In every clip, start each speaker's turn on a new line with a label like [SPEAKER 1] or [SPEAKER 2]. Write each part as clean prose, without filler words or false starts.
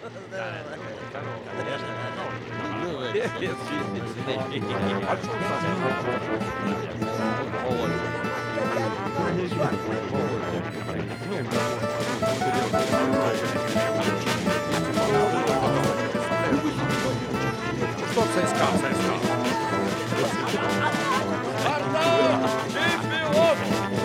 [SPEAKER 1] Конечно.
[SPEAKER 2] Ну, вы
[SPEAKER 1] Без
[SPEAKER 2] что?
[SPEAKER 1] чистить.
[SPEAKER 3] А что Что ЦСКА? Спартак! Чемпион!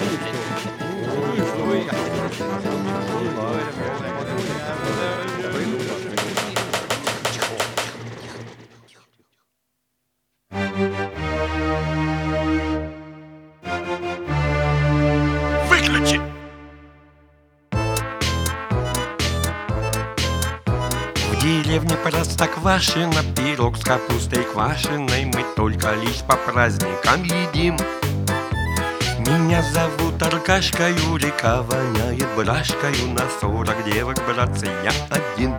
[SPEAKER 4] Выключи! В деревне Простоквашино пирог с капустой квашеной мы только лишь по праздникам едим. Меня зовут Аркашкою, река воняет брашкою, на 40 девок, братцы, я один.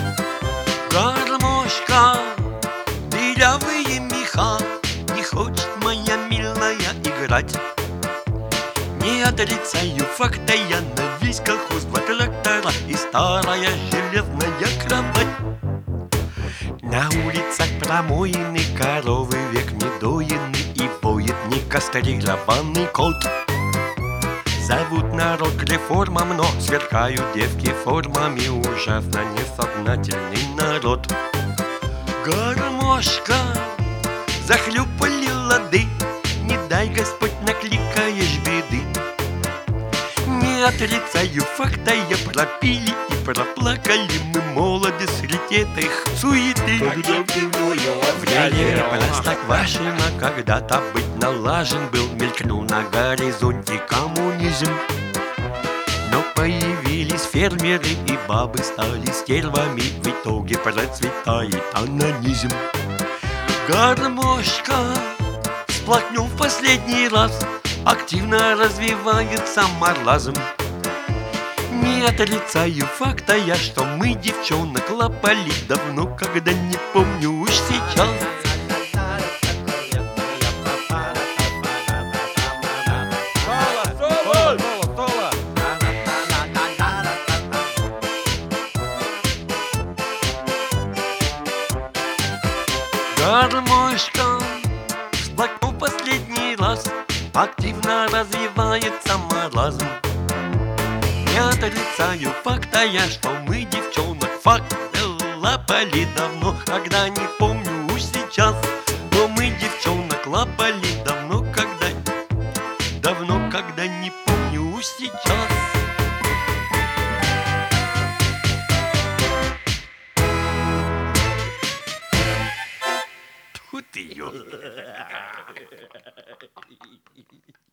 [SPEAKER 4] Гармошка, дырявые меха, не хочет моя милая играть. Не отрицаю факта, я на весь колхоз 2 трактора и старая железная кровать. На улицах промоины коровы век недоены, и воет некастрированный кот. Зовут народ к реформам, но сверкают девки формами, ужасно несознательный народ. Гармошка, захлюпали лады, не дай Господь накликаешь беды. Не отрицаю факта, я пропили и проплакали мы молоды среди этих суеты. В деревне Простоквашино когда-то быть налажен был, мелькнул на горизонте коммунизм. Но появились фермеры и бабы стали стервами, в итоге процветает анонизм. Гармошка, всплакнул в последний раз, активно развивается маразм. Не отрицаю факта я, что мы девчонок лапали давно, когда не помню уж сейчас. Гармошка, всплакнул последний раз, активно развивается маразм. Не отрицаю факта я, что мы девчонок лапали давно, когда не помню уж сейчас. Но мы девчонок лапали давно, когда не помню уж сейчас. Тьфу ты, ё.